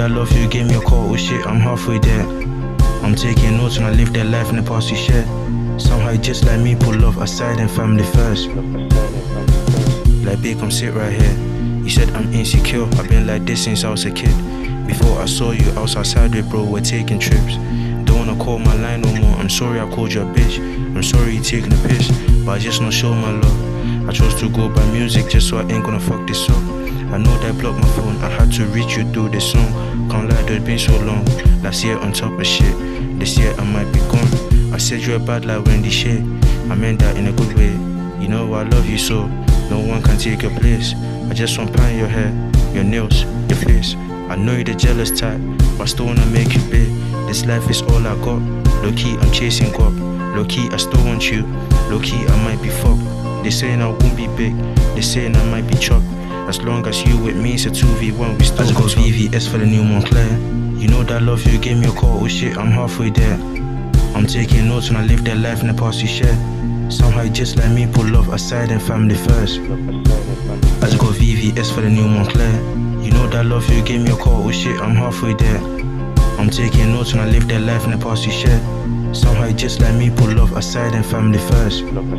that love you gave me a call, oh shit, I'm halfway there. I'm taking notes when I live that life in the past we share. Somehow you just like me, put love aside and family first. Like babe, come sit right here. You said I'm insecure, I've been like this since I was a kid. Before I saw you, I was outside with bro, we're taking trips. Don't wanna call my line no more, I'm sorry I called you a bitch. I'm sorry you taking a piss, but I just not show my love. I chose to go by music just so I ain't gonna fuck this up. I know that blocked my phone, I had to reach you through this song. Can't lie, it's been so long. Last year on top of shit, this year I might be gone. I said you're bad like Wendy shit, I meant that in a good way. You know I love you so, no one can take your place. I just want pan your hair, your nails, your face. I know you're the jealous type, but I still wanna make you big. This life is all I got. Low key, I'm chasing guap. Low key, I still want you. Low key, I might be fucked. They saying I won't be big. They saying I might be chopped. As long as you with me, it's a 2v1. We still got VVS for the new Montclair. You know that love you gave me a call. Oh shit, I'm halfway there. I'm taking notes when I live that life in the past we share. Somehow you just like me, put love aside and family first. I just got VVS for the new Montclair. You know that love you gave me a call. Oh shit, I'm halfway there. I'm taking notes when I live that life in the past we share. Somehow you just like me, put love aside and family first.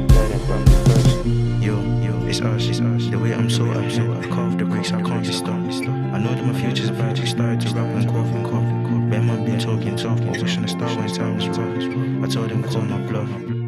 Yo, it's us. The way I'm so upset, I cut off the brakes, I can't be stopped. I know that my future's bright, you started to rap and cough. Ben man been talking tough, but wishing to start when time was rough. I told him call my bluff.